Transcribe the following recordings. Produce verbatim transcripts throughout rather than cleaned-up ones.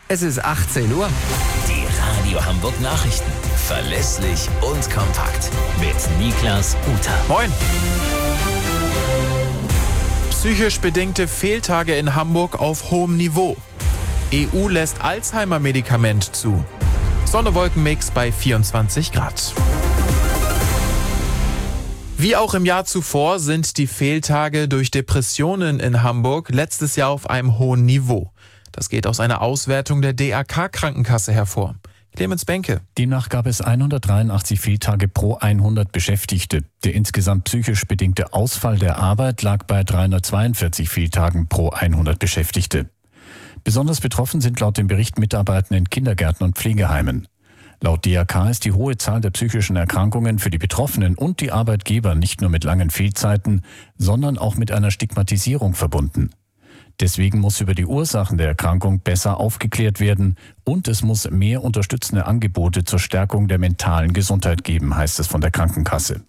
Es ist achtzehn Uhr. Die Radio Hamburg Nachrichten. Verlässlich und kompakt. Mit Niklas Uter. Moin. Psychisch bedingte Fehltage in Hamburg auf hohem Niveau. E U lässt Alzheimer-Medikament zu. Sonne-Wolken-Mix bei vierundzwanzig Grad. Wie auch im Jahr zuvor sind die Fehltage durch Depressionen in Hamburg letztes Jahr auf einem hohen Niveau. Das geht aus einer Auswertung der D R K-Krankenkasse hervor. Clemens Benke. Demnach gab es hundertdreiundachtzig Fehltage pro hundert Beschäftigte. Der insgesamt psychisch bedingte Ausfall der Arbeit lag bei dreihundertzweiundvierzig Fehltagen pro hundert Beschäftigte. Besonders betroffen sind laut dem Bericht Mitarbeitende in Kindergärten und Pflegeheimen. Laut D R K ist die hohe Zahl der psychischen Erkrankungen für die Betroffenen und die Arbeitgeber nicht nur mit langen Fehlzeiten, sondern auch mit einer Stigmatisierung verbunden. Deswegen muss über die Ursachen der Erkrankung besser aufgeklärt werden und es muss mehr unterstützende Angebote zur Stärkung der mentalen Gesundheit geben, heißt es von der Krankenkasse.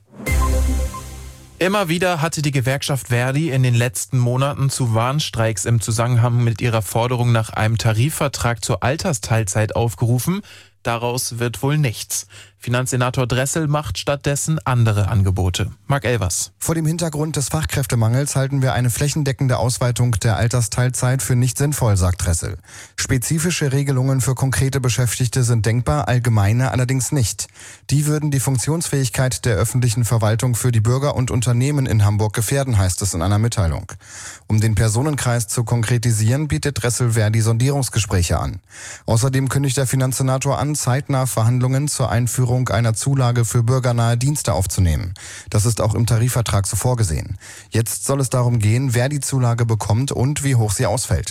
Immer wieder hatte die Gewerkschaft Verdi in den letzten Monaten zu Warnstreiks im Zusammenhang mit ihrer Forderung nach einem Tarifvertrag zur Altersteilzeit aufgerufen. Daraus wird wohl nichts. Finanzsenator Dressel macht stattdessen andere Angebote. Marc Elvers. Vor dem Hintergrund des Fachkräftemangels halten wir eine flächendeckende Ausweitung der Altersteilzeit für nicht sinnvoll, sagt Dressel. Spezifische Regelungen für konkrete Beschäftigte sind denkbar, allgemeine allerdings nicht. Die würden die Funktionsfähigkeit der öffentlichen Verwaltung für die Bürger und Unternehmen in Hamburg gefährden, heißt es in einer Mitteilung. Um den Personenkreis zu konkretisieren, bietet Dressel Verdi Sondierungsgespräche an. Außerdem kündigt der Finanzsenator an, zeitnah Verhandlungen zur Einführung einer Zulage für bürgernahe Dienste aufzunehmen. Das ist auch im Tarifvertrag so vorgesehen. Jetzt soll es darum gehen, wer die Zulage bekommt und wie hoch sie ausfällt.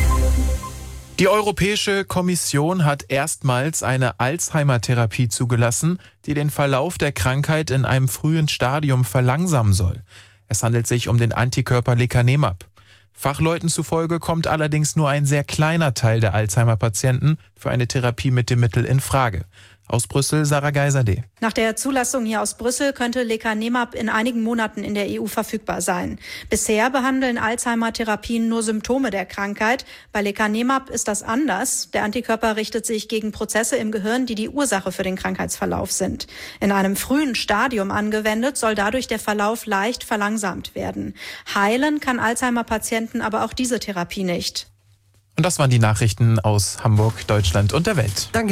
Die Europäische Kommission hat erstmals eine Alzheimer-Therapie zugelassen, die den Verlauf der Krankheit in einem frühen Stadium verlangsamen soll. Es handelt sich um den Antikörper Lecanemab. Fachleuten zufolge kommt allerdings nur ein sehr kleiner Teil der Alzheimer-Patienten für eine Therapie mit dem Mittel in Frage. Aus Brüssel, Sarah Geiserde. Nach der Zulassung hier aus Brüssel könnte Lecanemab in einigen Monaten in der E U verfügbar sein. Bisher behandeln Alzheimer-Therapien nur Symptome der Krankheit. Bei Lecanemab ist das anders. Der Antikörper richtet sich gegen Prozesse im Gehirn, die die Ursache für den Krankheitsverlauf sind. In einem frühen Stadium angewendet, soll dadurch der Verlauf leicht verlangsamt werden. Heilen kann Alzheimer-Patienten aber auch diese Therapie nicht. Und das waren die Nachrichten aus Hamburg, Deutschland und der Welt. Danke.